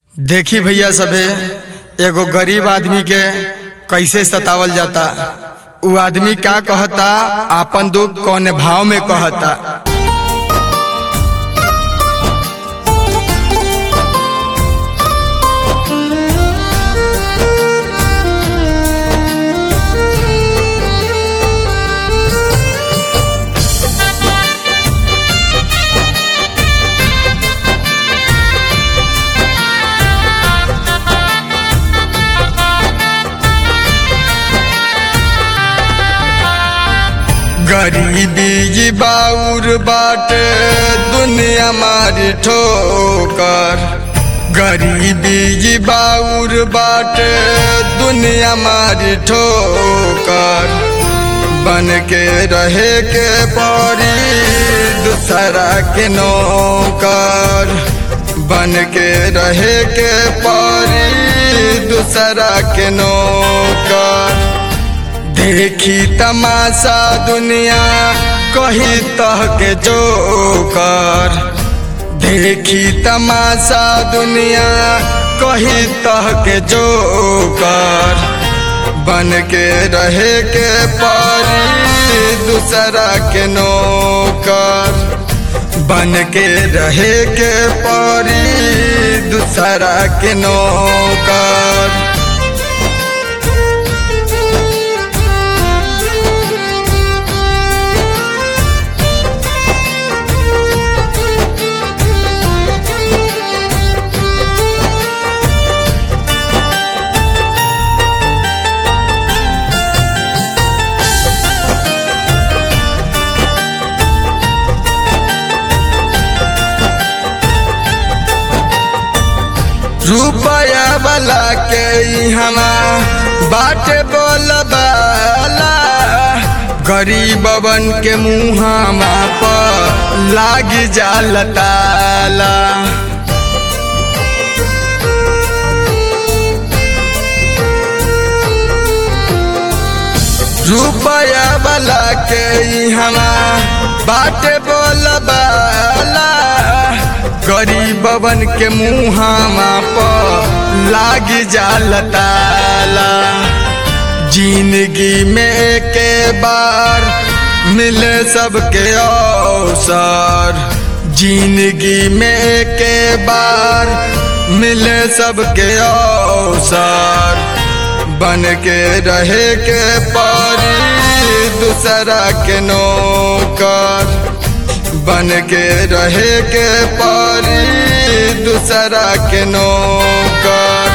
देखी भैया सभे एगो गरीब आदमी के कैसे सतावल जाता। उ आदमी क्या कहता, आपन दुख कौने भाव में कहता। गरीबी जी बाउर बाटे दुनिया मारी ठोकर। गरीबी जी बाउर बाटे दुनिया मारी ठोकर। बन के रहे के परी दूसरा के नौकर। बन के रहे के परी दूसरा के नौकर। देखी तमाशा दुनिया कही तह के जोकर। देखी तमाशा दुनिया कही तह के जोकर। बन के रहे के परी दूसरा के नौकर। बन के रहे के परी दूसरा के नौकर। रुपया वाला के इहवा बाटे बोलबाला। गरीबवन के मुहामा पर लाग जाल ताला। रुपया वाला के इहवा बाटे बोलबाला। गरीबवन के मुहामा पर लाग जाल ताला। जिंदगी में के बार मिले सबके अवसर। जिंदगी में के बार मिले सबके अवसर। बन के रहे के परी दूसरा के नौकर। बन के रहे के परी दूसरा के नौकर।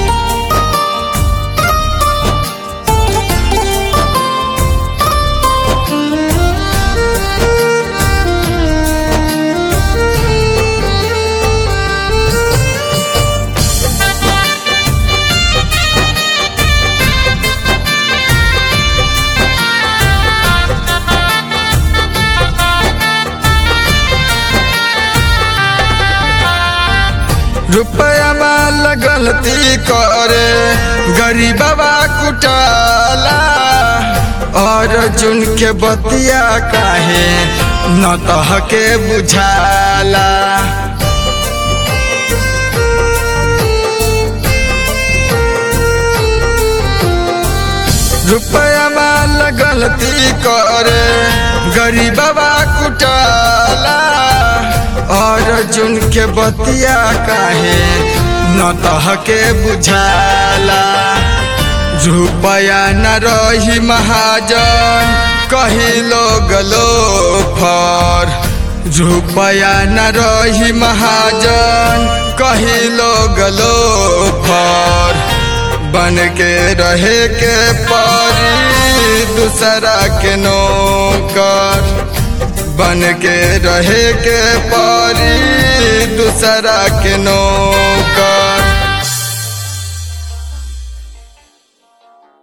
रुपया वाला गलती करे गरीबवा कुटाला। और जुन के बतिया काहे न तह के बुझाला। रुपया वाला गलती करे गरीबवा कुटाला। और जुन के बतिया काहे न तह के बुझाला। रुपया न रही महाजन कही लोग लोफर। रुपया न रही महाजन कही लोग लोफर। बन के रहे के परी दूसरा के नौकर। बन के रहे के परी दूसरा के नौकर।